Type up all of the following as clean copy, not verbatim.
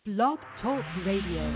Blog Talk Radio.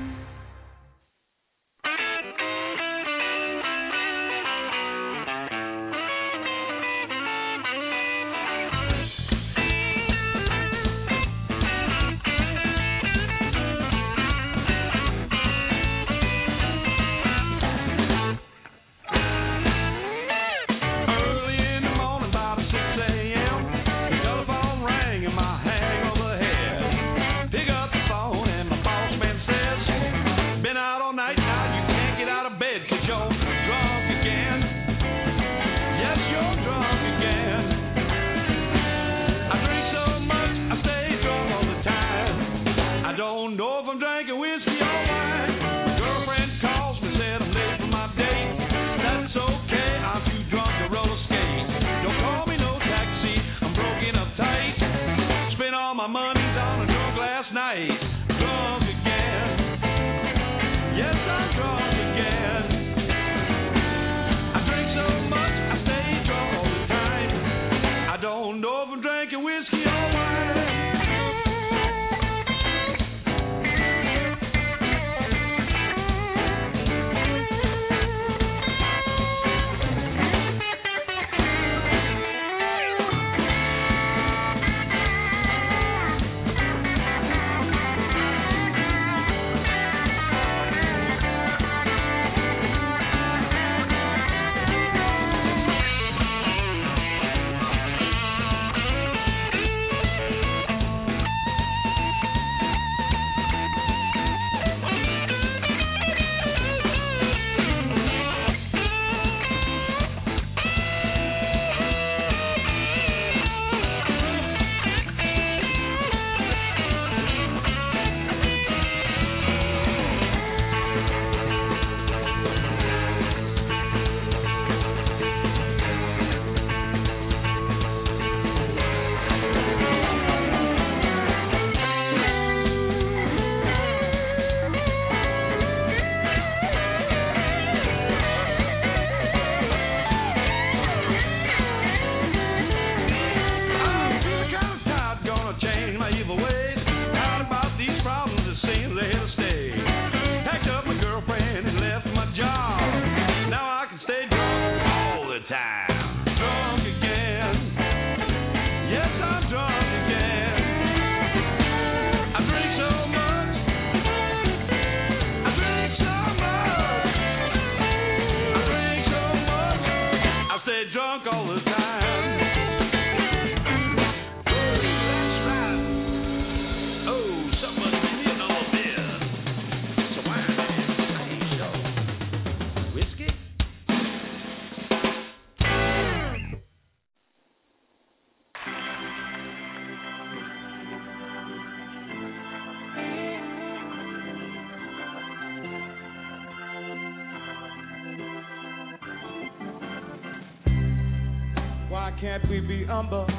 Can't we be humble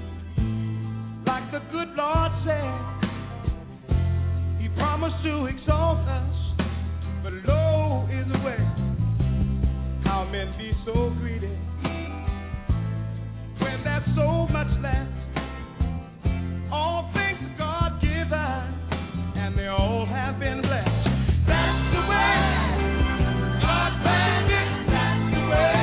like the good Lord said? He promised to exalt us, but low is the way. How men be so greedy when there's so much left. All things God gives us, and they all have been blessed. That's the way God planned it. That's the way.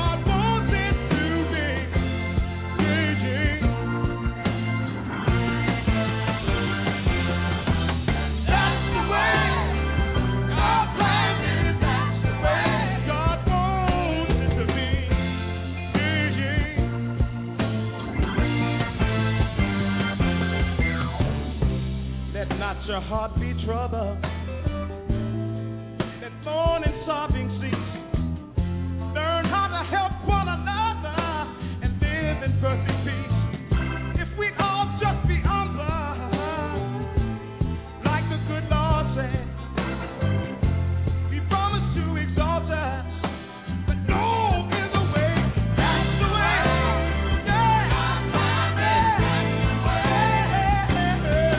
Your heart be troubled, let mourn and sobbing cease. Learn how to help one another and live in perfect peace. If we all just be humble, like the good Lord said, He promised to exalt us, but no is the way. That's the way.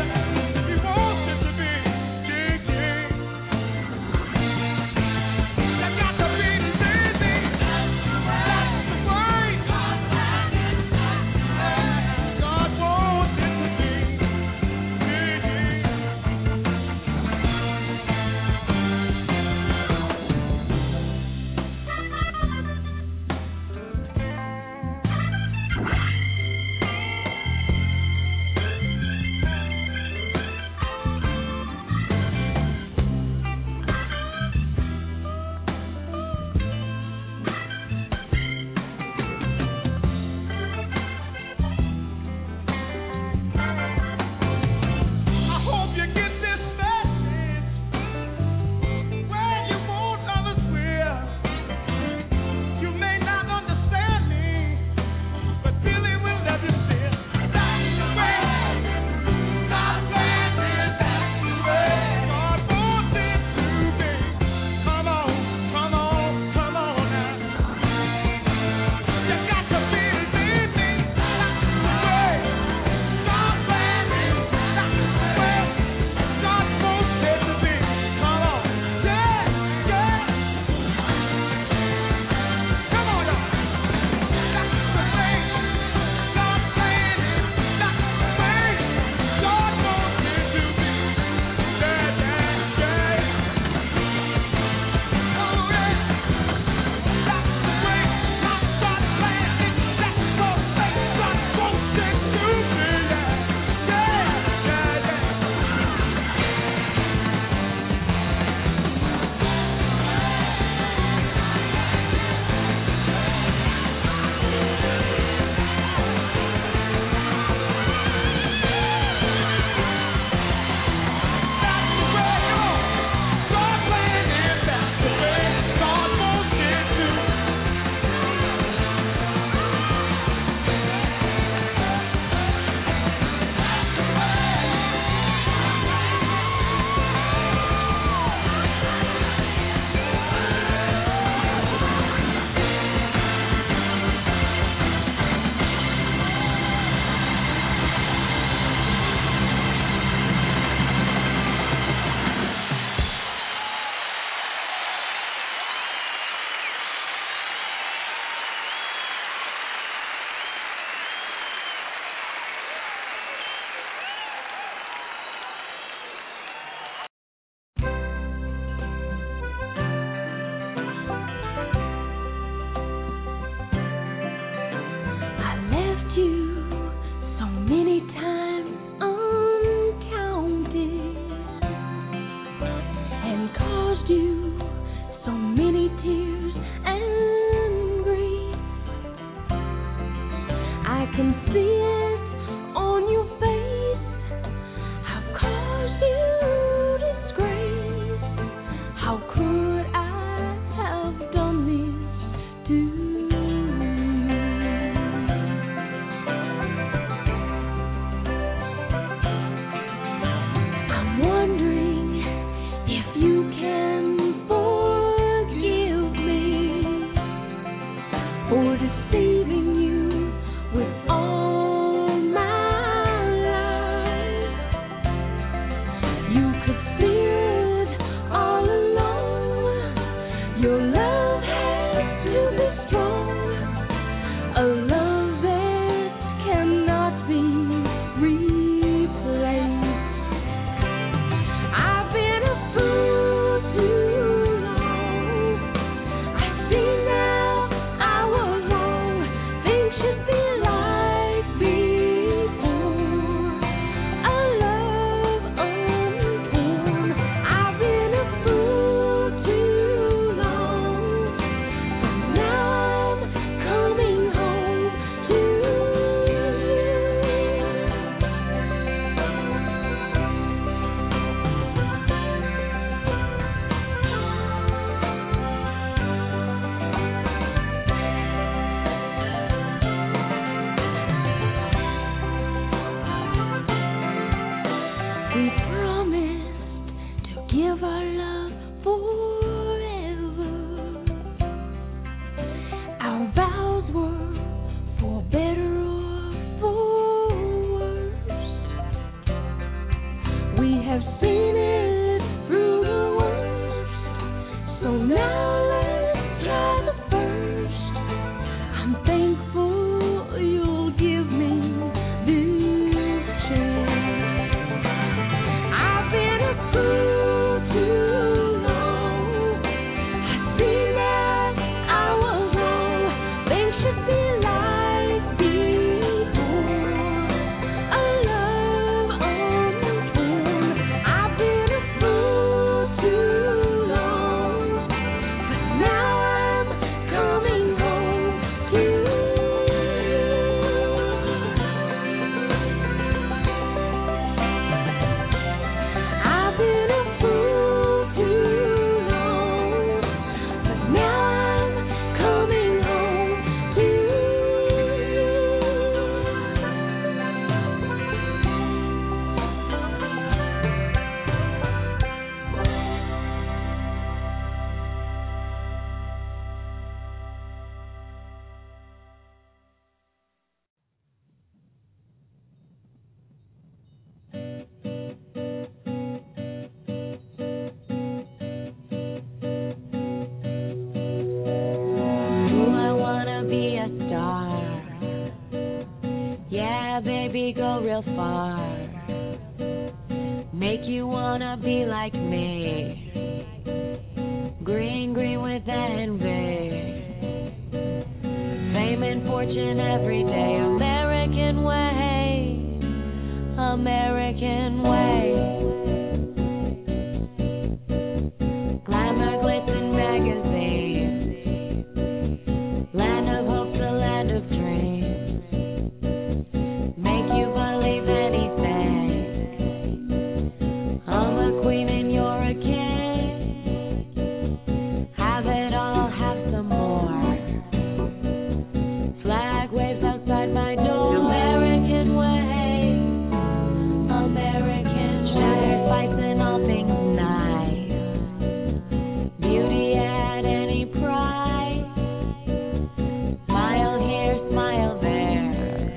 He wants it to be. We have seen it through the worst, so now let's try the first. I'm thankful you'll give me this chance. I've been a fool too long. I see that I was wrong. Things should be like before. A love on the own. I've been a fool too long, but now I'm coming home to you. I've been a fool too long, but now I'm coming home to you. Do I wanna be a star? Yeah, baby, go real far. Make you wanna be like me. Green, green with envy. Fame and fortune every day. American way. American way. Glamour, glitz, and magazines. Land of hope, the land of dreams. Make you believe anything. I'm a queen and you're a king. Have it all, have some more. Flag waves outside my door. American way. American shattered fights and all things nice. Beauty at any price. Smile here, smile there.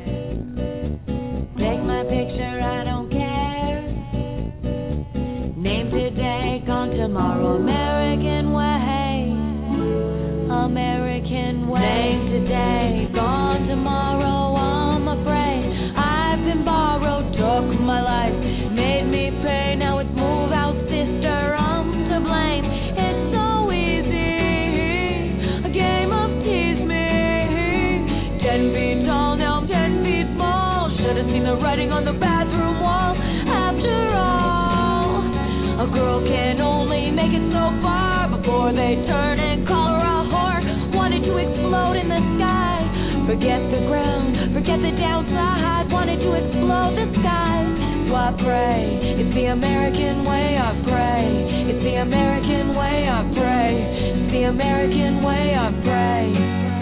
Take my picture, I don't care. Name today, gone tomorrow. American way. American way. Name today, gone tomorrow. I'm afraid I've been borrowed. Took my life, made me pay. Now it's move out, sister. I'm to blame. It's so easy, a game of tease me. 10 feet tall, now I'm 10 feet small. Should've seen the writing on the bathroom wall. After all, a girl can only make it so far before they turn and call her a whore. Wanted to explode in the sky. Forget the ground, forget the downside. Wanted to explode the sky. So I pray, it's the American way. I pray, it's the American way. I pray, it's the American way. I pray.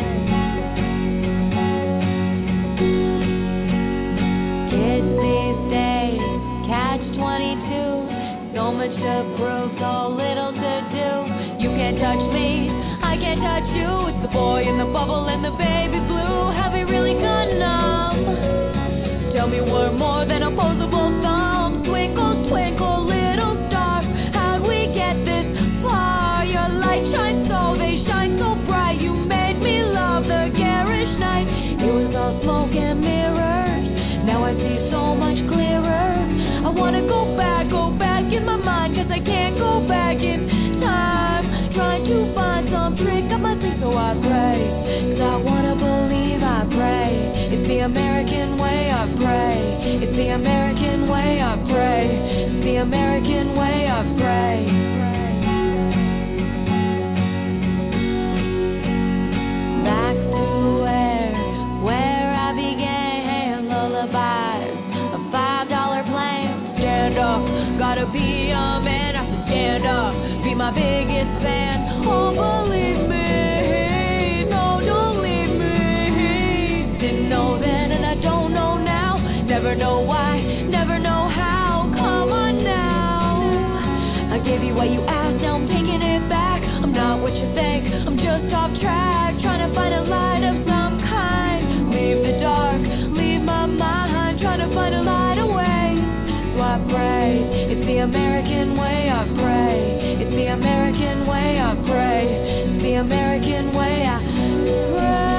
Kids these days, catch 22. So much to prove, so little to do. You can't touch me, I can't touch you. It's the boy in the bubble and the baby blue. Have we really gone numb? Tell me we're more than opposable thumbs. Twinkle, twinkle, little star. How'd we get this far? Your light shines so, they shine so bright. You made me love the garish night. It was all smoke and mirrors. Now I see so much clearer. I wanna go back in my mind, 'cause I can't go back in time. Trying to find some trick up my sleeve, so I pray. 'Cause I wanna believe, I pray. It's the American way, I pray. It's the American way, I pray. It's the American way, I pray. Back to where I began. Lullabies, a $5 plan. Stand up, gotta be a man. I have to stand up, be my biggest fan. Oh, believe me, no, don't leave me. Didn't know then and I don't know now. Never know why, never know how. Come on now, I gave you what you asked, now I'm taking it back. I'm not what you think, I'm just off track. Trying to find a light of some kind. Leave the dark, leave my mind. Trying to find a light away. So I pray, It's the American way, I pray. It's the American way, I pray. It's the American way, I pray.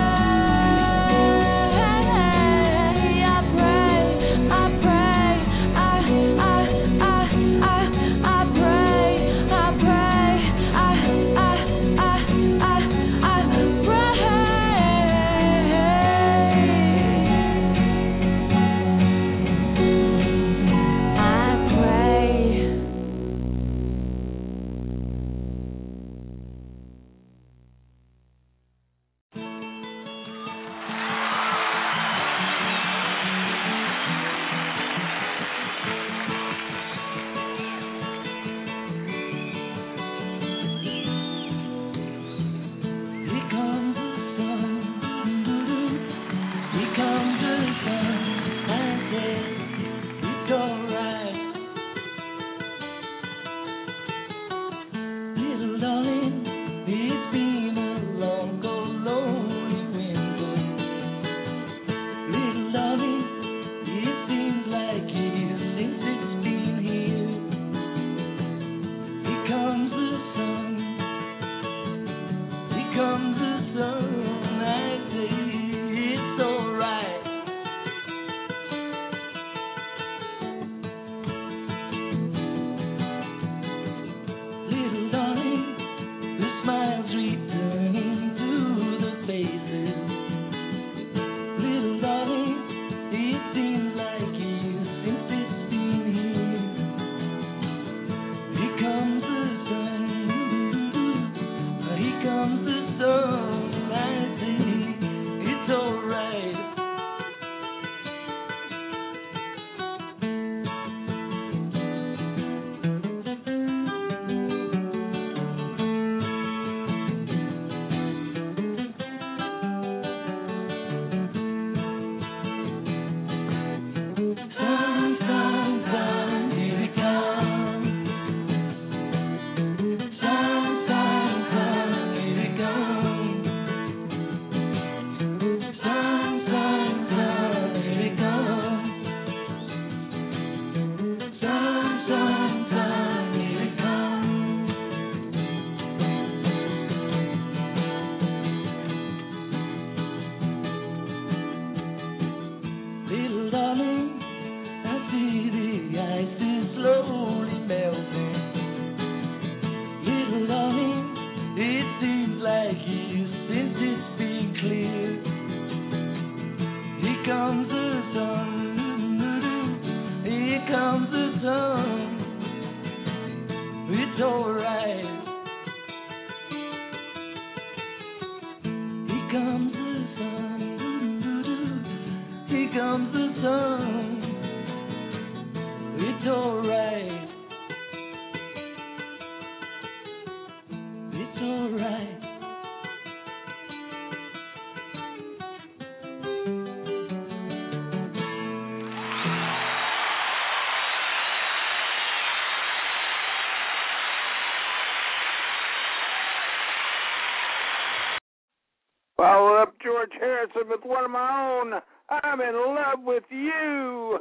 Follow up George Harrison with one of my own, I'm in love with you.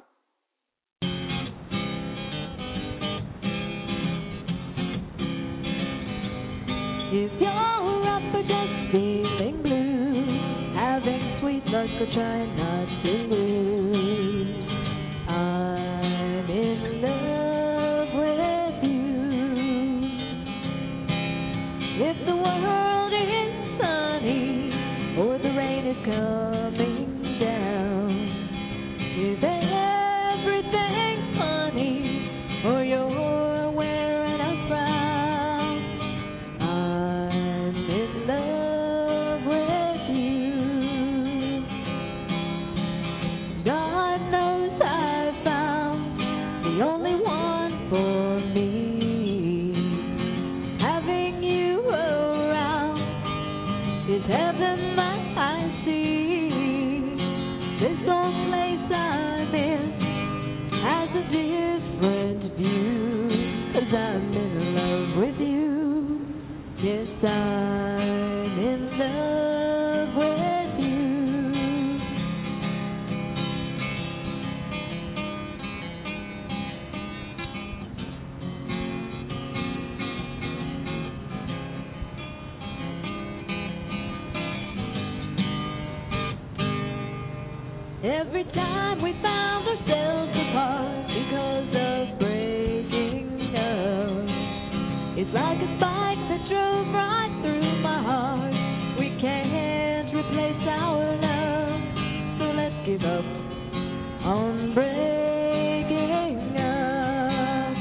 If you're up or just feeling blue, having sweet luck or trying not to lose, I'm in love with you. If the world is sunny or the rain is coming down, if everything's funny or you're wearing a frown, I'm in love with you. God knows I found the only one for me. Having you around is heaven that I see. This old place I'm in has a different view, 'cause I'm in love with you. Yes, I'm in love with you. Every time we found ourselves apart because of breaking up, it's like a spike that drove right through my heart. We can't replace our love, so let's give up on breaking up.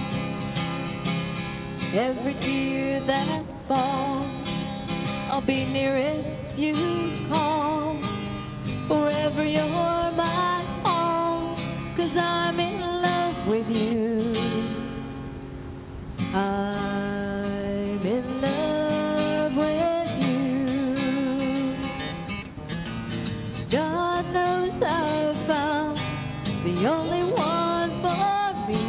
Every tear that falls, I'll be nearest you call. Forever you're my all, 'cause I'm in love with you. I'm in love with you. God knows I've found the only one for me.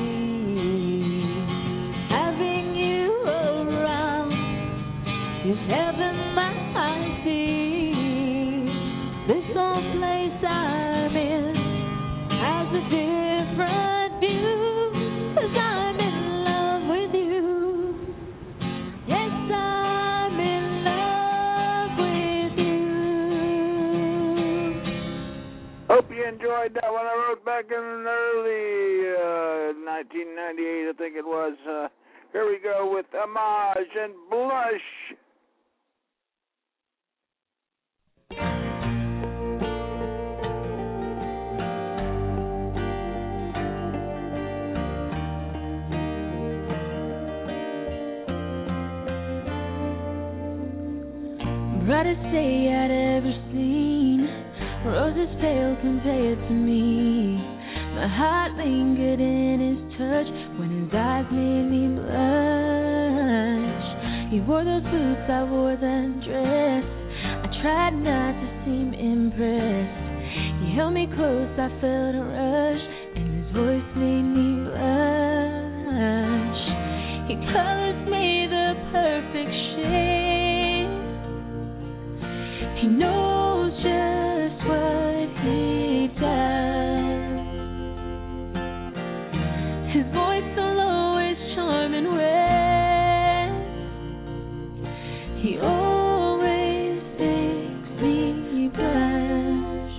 Having you around is heaven that I see. This old place I'm in has a different view, 'cause I'm in love with you. Yes, I'm in love with you. Hope you enjoyed that one. I wrote back in early 1998, I think it was. Here we go with Homage and Blush. Brightest day I'd ever seen, roses pale compared to me. My heart lingered in his touch when his eyes made me blush. He wore those boots, I wore that dress. I tried not to seem impressed. He held me close, I felt a rush, and his voice made me blush. He colors me the perfect shade. He knows just what he does. His voice will always charm and win. He always makes me blush.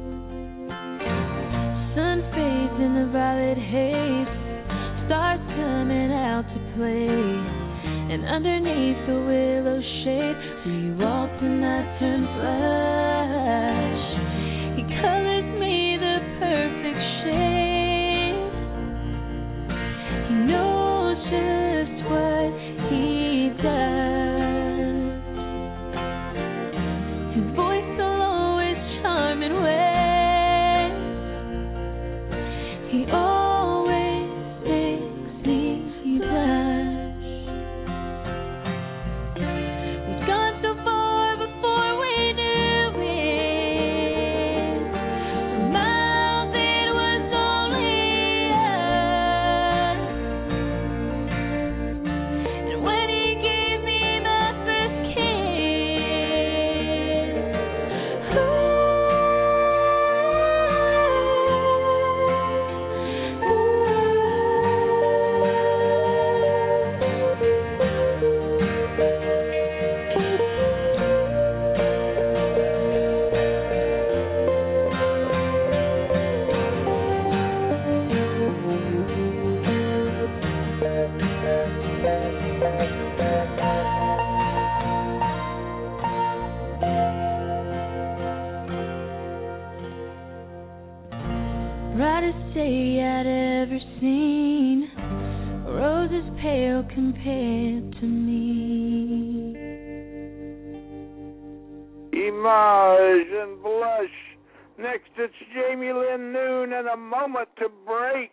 Sun fades in the violet haze, stars coming out to play. And underneath the willow shade, we walked and I turned flush. He colored me the perfect shade. He knows just what he does. His voice will always charm and win. He always makes me blush. Brightest day I'd ever seen, roses pale compared to me. Homage and Blush. Next, it's Jamie Lynn Noon and A Moment to Break.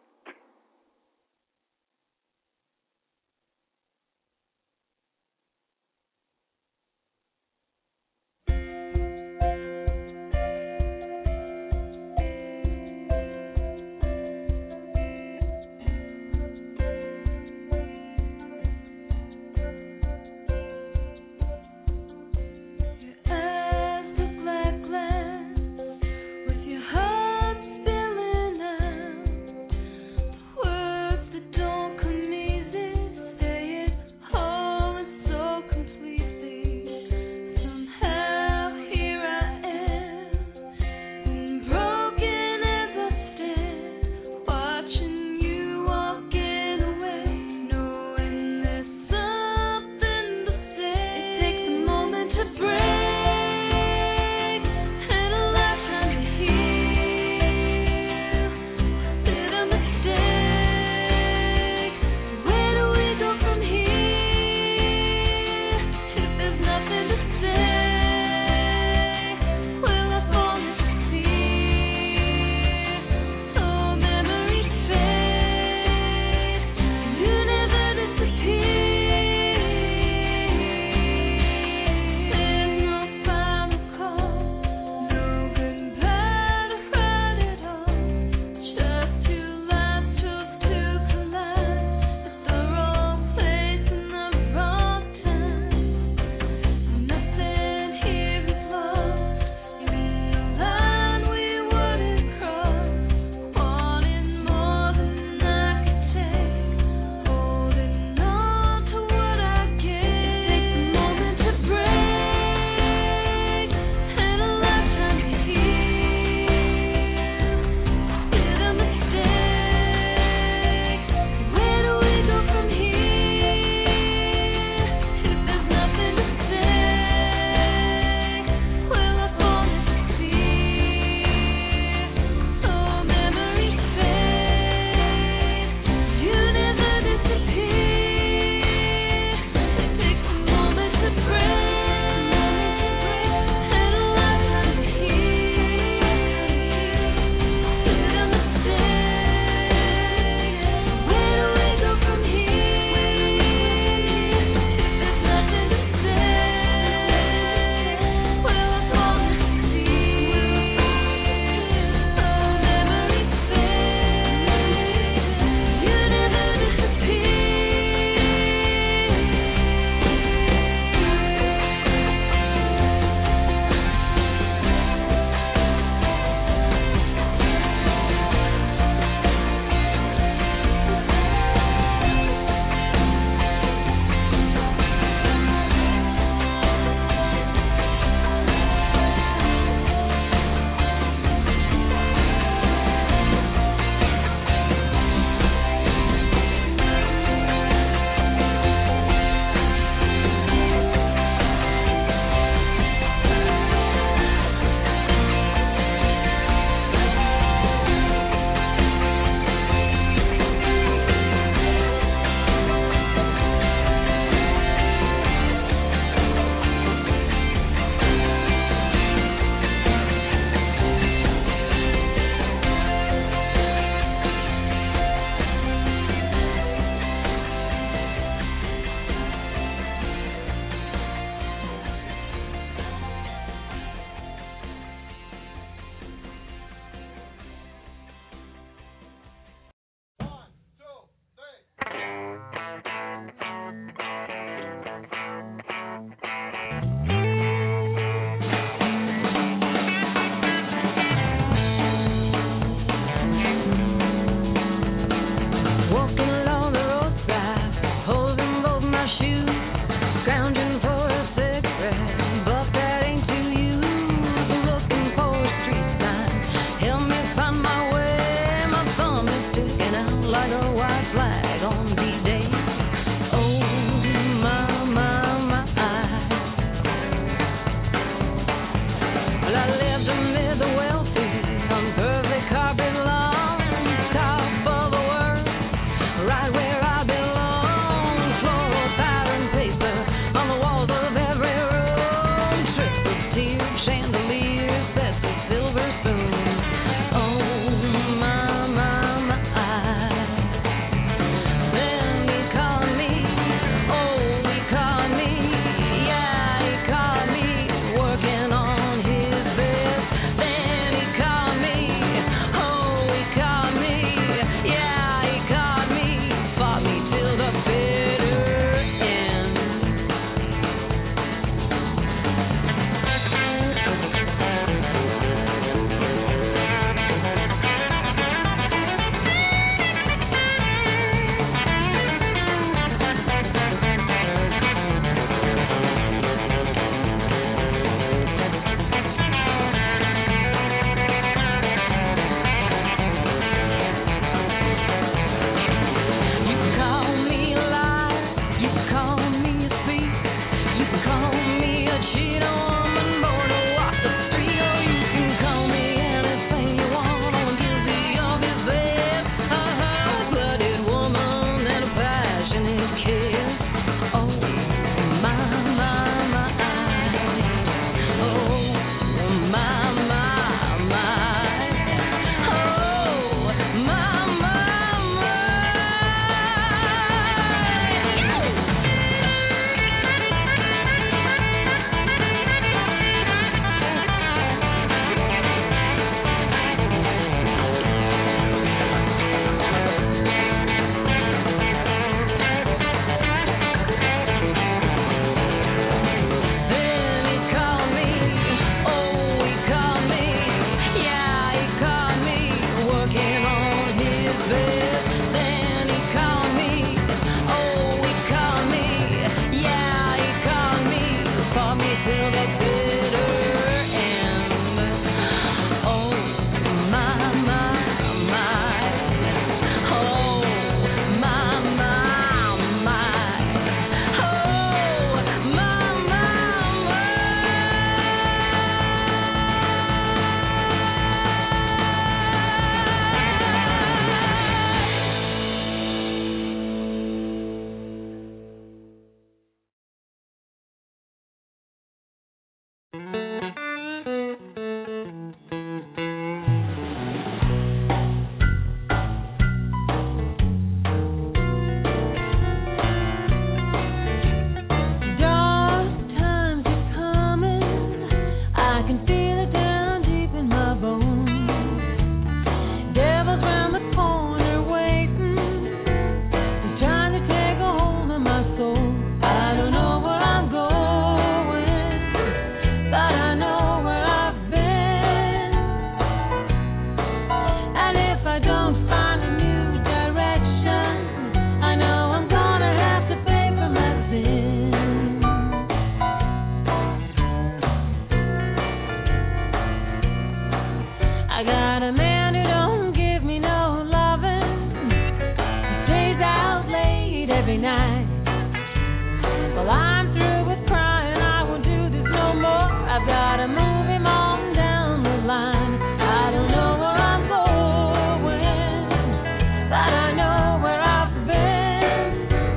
sweet every night. Well, I'm through with crying, I won't do this no more. I've got to move him on down the line. I don't know where I'm going, but I know where I've been.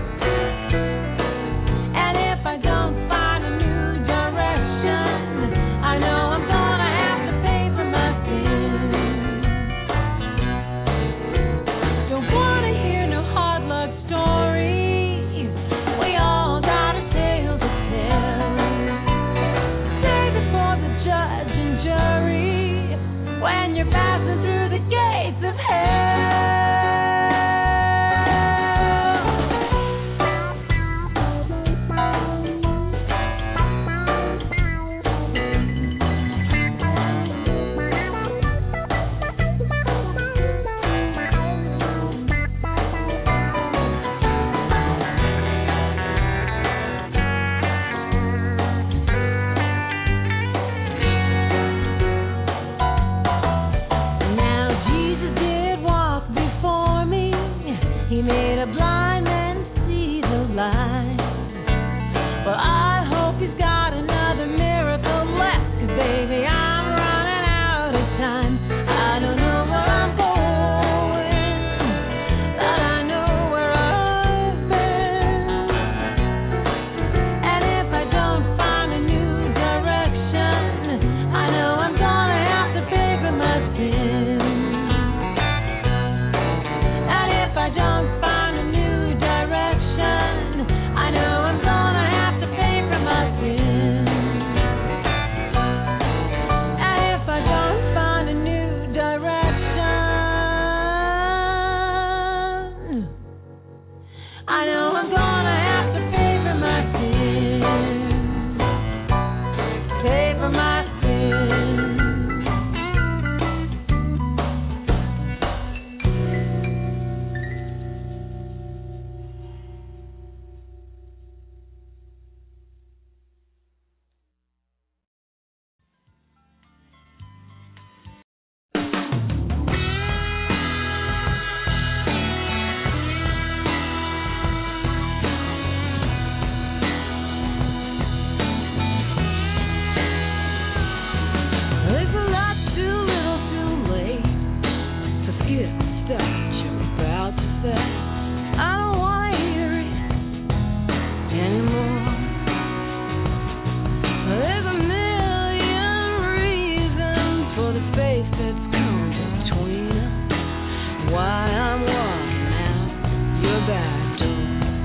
And if I don't find a new direction, I know I'm gonna have to pay for my sins. Don't wanna hear no hard luck stories. We all got a tale to tell. Stay before the judge and jury when you're passing through the gates of hell. Now Jesus did walk before me. He made a blind man see the light. Well, I hope he's got another miracle left, 'cause baby, I'm running out of time. I don't know where I'm going, but I know where I've been. And if I don't find a new direction, I know I'm gonna have to pay for my sins. And if I don't find a new direction, I know I'm gonna have to pay for my sins. And if I don't find a new direction, I know I'm gonna have to pay for my sins. Pay for my sins. There's a lot too little too late to forget the stuff that you're about to say. I don't wanna hear it anymore. There's a million reasons for the space that's come between us. Why I'm walking out your back door.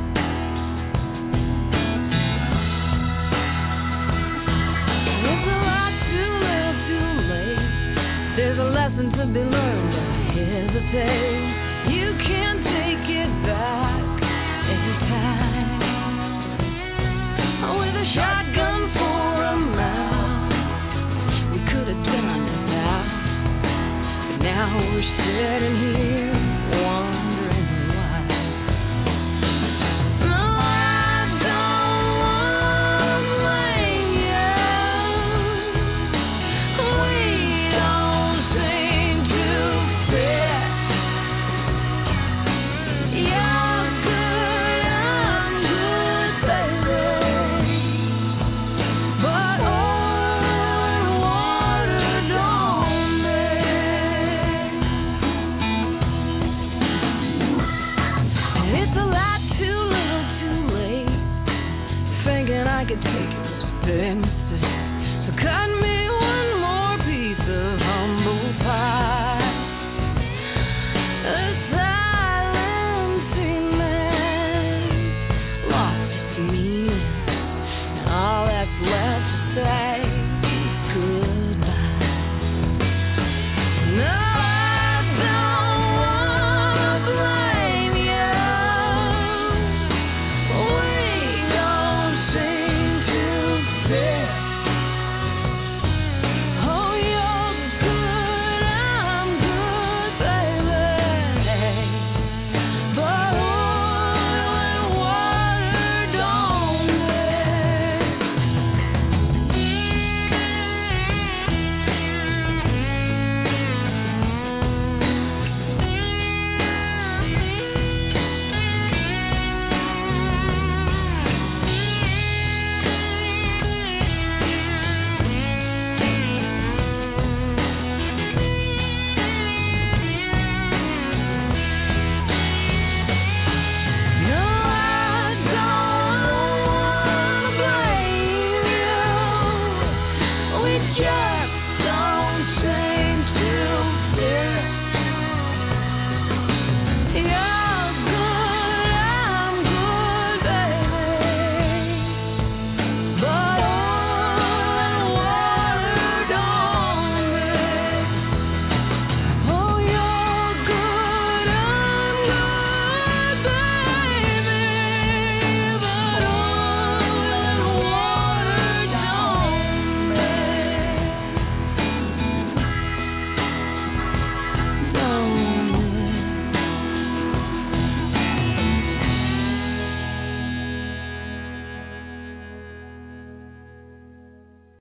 It's a lot too little too late. There's a lesson to be learned. Don't hesitate. You can take it back anytime. With a shotgun for a mouth, we could have done it now. But now we're sitting here wondering why. No, I don't wanna blame you. We don't seem to fit. You're good, I'm good, baby. But oil and water don't mix. And it's a lot too little too late, thinking I could take it, just been